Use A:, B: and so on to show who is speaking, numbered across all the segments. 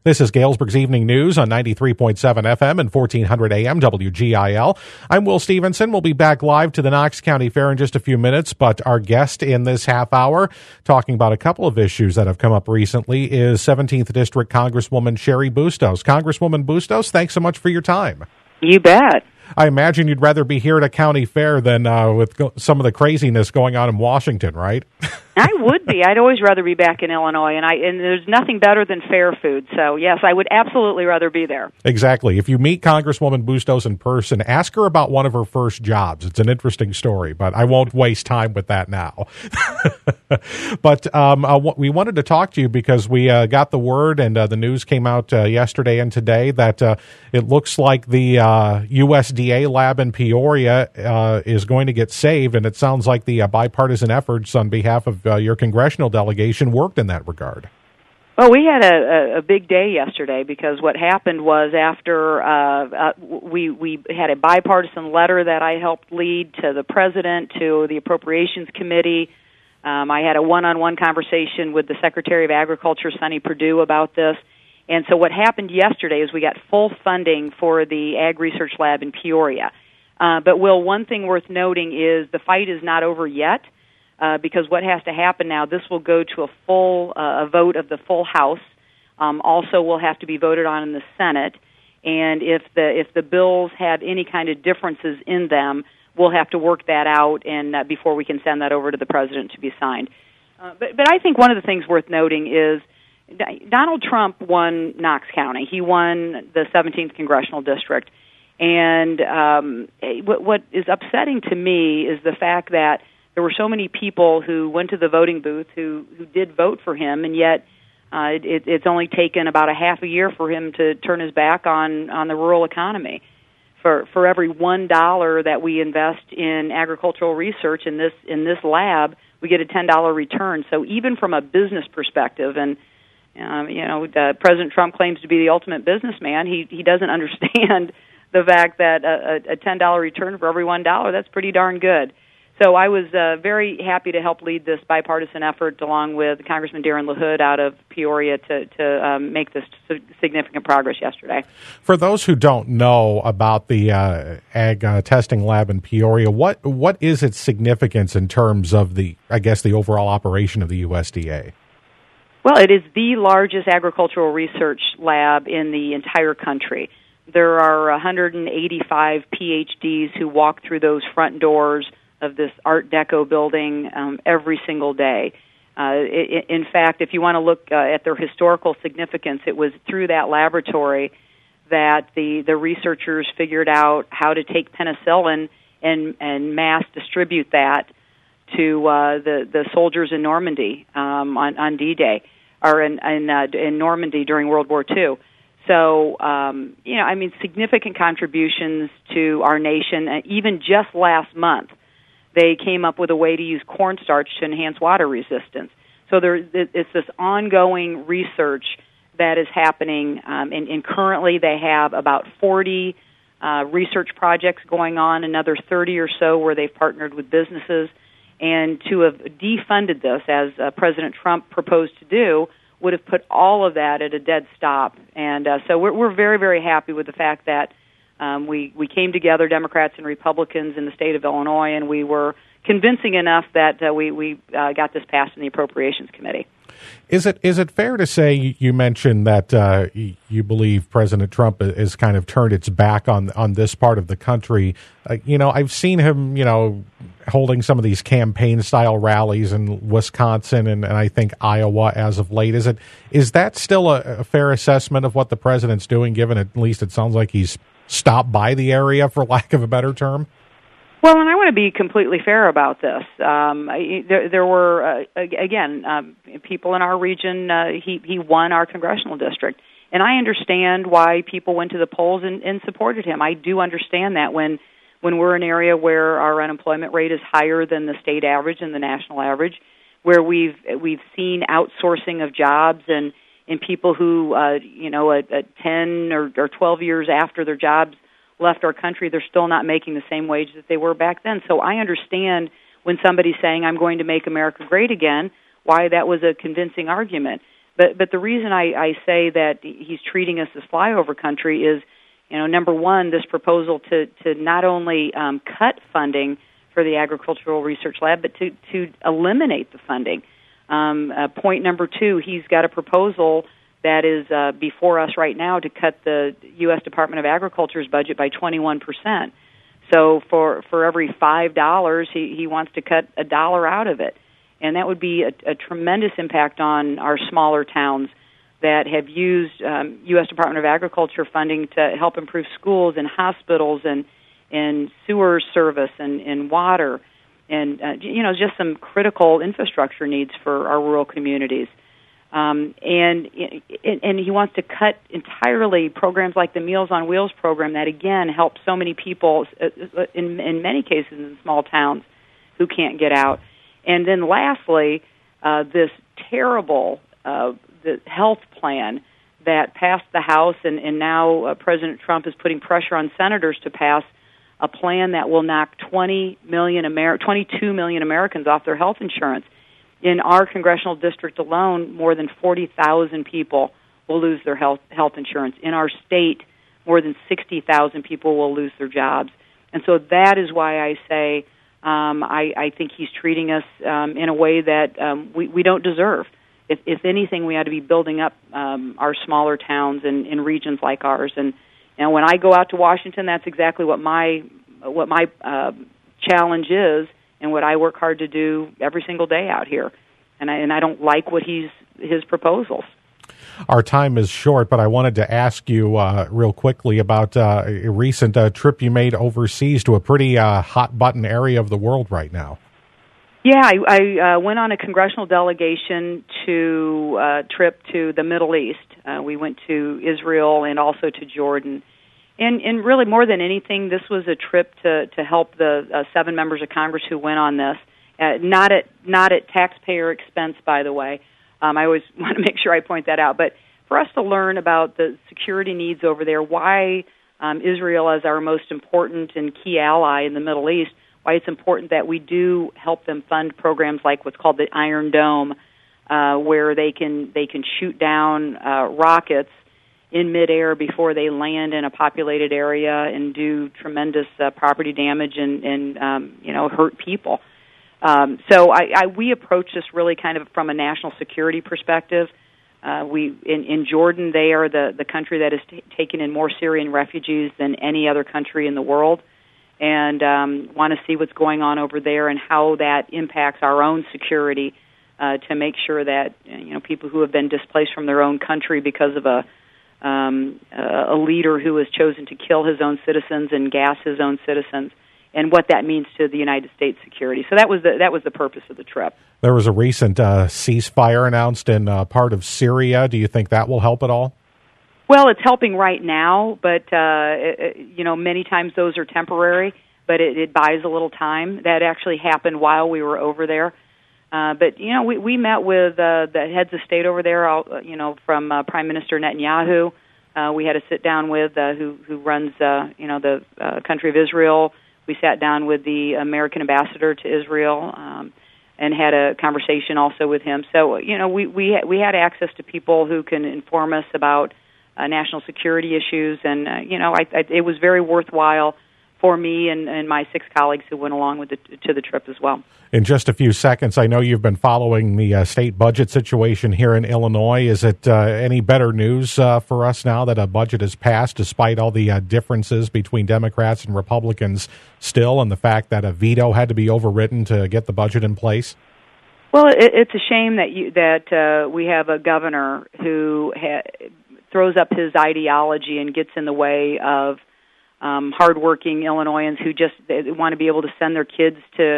A: This is Galesburg's Evening News on 93.7 FM and 1400 AM WGIL. I'm Will Stevenson. We'll be back live to the Knox County Fair in just a few minutes, but our guest in this half hour, talking about a couple of issues that have come up recently, is 17th District Congresswoman Cheri Bustos. Congresswoman Bustos, thanks so much for your time.
B: You bet.
A: I imagine you'd rather be here at a county fair than with some of the craziness going on in Washington, right?
B: I would be. I'd always rather be back in Illinois, and there's nothing better than fair food. So, yes, I would absolutely rather be there.
A: Exactly. If you meet Congresswoman Bustos in person, ask her about one of her first jobs. It's an interesting story, but I won't waste time with that now. But we wanted to talk to you because we got the word, and the news came out yesterday and today, that it looks like the USDA lab in Peoria is going to get saved, and it sounds like the bipartisan efforts on behalf of your congressional delegation worked in that regard.
B: Well, we had a big day yesterday because what happened was after we had a bipartisan letter that I helped lead to the president, to the Appropriations Committee. I had a one-on-one conversation with the Secretary of Agriculture, Sonny Perdue, about this. And so what happened yesterday is we got full funding for the Ag Research Lab in Peoria. But, Will, one thing worth noting is the fight is not over yet. Because what has to happen now, this will go to a full a vote of the full House. Also will have to be voted on in the Senate. And if the bills have any kind of differences in them, we'll have to work that out and before we can send that over to the president to be signed. But I think one of the things worth noting is Donald Trump won Knox County. He won the 17th Congressional District. And what is upsetting to me is the fact that there were so many people who went to the voting booth who did vote for him, and yet it's only taken about a half a year for him to turn his back on the rural economy. For every $1 that we invest in agricultural research in this lab, we get a $10 return. So even from a business perspective, and President Trump claims to be the ultimate businessman, he doesn't understand the fact that a $10 return for every $1, that's pretty darn good. So I was very happy to help lead this bipartisan effort along with Congressman Darren LaHood out of Peoria to make this significant progress yesterday.
A: For those who don't know about the ag testing lab in Peoria, what is its significance in terms of the overall operation of the USDA?
B: Well, it is the largest agricultural research lab in the entire country. There are 185 PhDs who walk through those front doors of this Art Deco building every single day. In fact, if you want to look at their historical significance, it was through that laboratory that the researchers figured out how to take penicillin and mass distribute that to the soldiers in Normandy on D-Day, or in Normandy during World War II. So, significant contributions to our nation. Even just last month, they came up with a way to use cornstarch to enhance water resistance. So it's this ongoing research that is happening, and currently they have about 40 research projects going on, another 30 or so where they've partnered with businesses. And to have defunded this, as President Trump proposed to do, would have put all of that at a dead stop. And so we're very, very happy with the fact that we came together, Democrats and Republicans in the state of Illinois, and we were convincing enough that we got this passed in the Appropriations Committee.
A: Is it fair to say, you mentioned that you believe President Trump has kind of turned its back on this part of the country? I've seen him, holding some of these campaign-style rallies in Wisconsin and I think Iowa as of late. Is that still a fair assessment of what the president's doing, given at least it sounds like he's stopped by the area, for lack of a better term?
B: Well, and I want to be completely fair about this. There were, people in our region. He won our congressional district. And I understand why people went to the polls and supported him. I do understand that when we're in an area where our unemployment rate is higher than the state average and the national average, where we've seen outsourcing of jobs and people who, 10 or 12 years after their jobs left our country, they're still not making the same wage that they were back then. So I understand when somebody's saying, I'm going to make America great again, why that was a convincing argument. But the reason I say that he's treating us as flyover country is, number one, this proposal to not only cut funding for the Agricultural Research Lab, but to eliminate the funding. Point number two, he's got a proposal that is before us right now to cut the U.S. Department of Agriculture's budget by 21%. So for every $5, he wants to cut $1 out of it. And that would be a tremendous impact on our smaller towns that have used U.S. Department of Agriculture funding to help improve schools and hospitals and sewer service and water and, just some critical infrastructure needs for our rural communities. And he wants to cut entirely programs like the Meals on Wheels program that, again, help so many people, in many cases in small towns, who can't get out. And then lastly, this terrible the health plan that passed the House, and now President Trump is putting pressure on senators to pass a plan that will knock 22 million Americans off their health insurance. In our congressional district alone, more than 40,000 people will lose their health insurance. In our state, more than 60,000 people will lose their jobs. And so that is why I say I think he's treating us in a way that we don't deserve. If anything, we ought to be building up our smaller towns in regions like ours. And when I go out to Washington, that's exactly what my challenge is, and what I work hard to do every single day out here. And I don't like his proposals.
A: Our time is short, but I wanted to ask you real quickly about a recent trip you made overseas to a pretty hot-button area of the world right now.
B: Yeah, I went on a congressional delegation trip to the Middle East. We went to Israel and also to Jordan. And really, more than anything, this was a trip to help the 7 members of Congress who went on this, not at taxpayer expense, by the way. I always want to make sure I point that out. But for us to learn about the security needs over there, why Israel is our most important and key ally in the Middle East, why it's important that we do help them fund programs like what's called the Iron Dome, where they can shoot down rockets in midair before they land in a populated area and do tremendous property damage and hurt people. So we approach this really kind of from a national security perspective. In Jordan, they are the country that has taken in more Syrian refugees than any other country in the world, and want to see what's going on over there and how that impacts our own security to make sure that people who have been displaced from their own country because of a leader who has chosen to kill his own citizens and gas his own citizens, and what that means to the United States security. So that was the purpose of the trip. There was a recent ceasefire announced in part of Syria. Do you think that will help at all? Well, it's helping right now, but many times those are temporary. But it buys a little time. That actually happened while we were over there. But we met with the heads of state over there. From Prime Minister Netanyahu, we had a sit down with who runs the country of Israel. We sat down with the American ambassador to Israel and had a conversation also with him. So we had access to people who can inform us about national security issues, and it was very worthwhile for me and my 6 colleagues who went along to the trip as well. In just a few seconds, I know you've been following the state budget situation here in Illinois. Is it any better news for us now that a budget is passed, despite all the differences between Democrats and Republicans still, and the fact that a veto had to be overridden to get the budget in place? Well, it's a shame that we have a governor who throws up his ideology and gets in the way of hardworking Illinoisans who just want to be able to send their kids to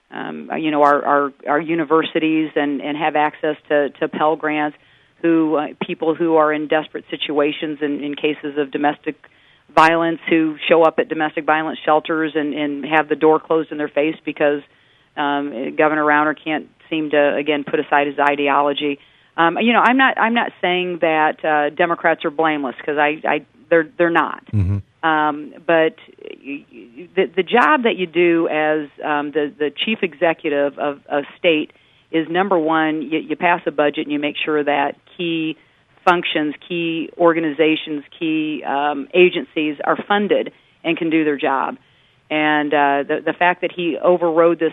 B: our universities and have access to Pell Grants, people who are in desperate situations in cases of domestic violence, who show up at domestic violence shelters and have the door closed in their face because Governor Rauner can't seem to, again, put aside his ideology. I'm not saying that Democrats are blameless, because they're not. Mm-hmm. But the job that you do as the chief executive of a state is, number one, you pass a budget and you make sure that key functions, key organizations, key agencies are funded and can do their job. And the fact that he overrode this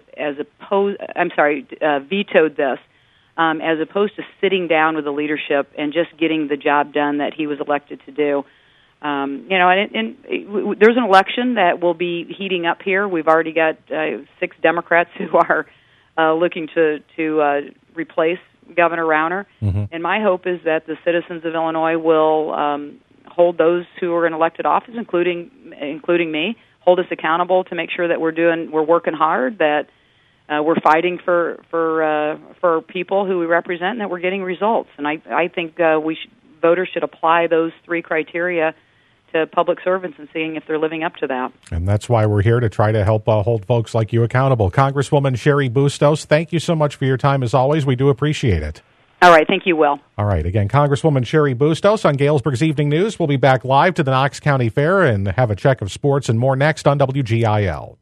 B: vetoed this, as opposed to sitting down with the leadership and just getting the job done that he was elected to do. And there's an election that will be heating up here. We've already got 6 Democrats who are looking to replace Governor Rauner. Mm-hmm. And my hope is that the citizens of Illinois will hold those who are in elected office, including me, hold us accountable to make sure that we're working hard, that we're fighting for people who we represent, and that we're getting results. And I think voters should apply those 3 criteria to public servants and seeing if they're living up to that.
A: And that's why we're here, to try to help hold folks like you accountable. Congresswoman Cheri Bustos, thank you so much for your time as always. We do appreciate it.
B: All right. Thank you, Will.
A: All right. Again, Congresswoman Cheri Bustos on Galesburg's Evening News. We'll be back live to the Knox County Fair and have a check of sports and more next on WGIL.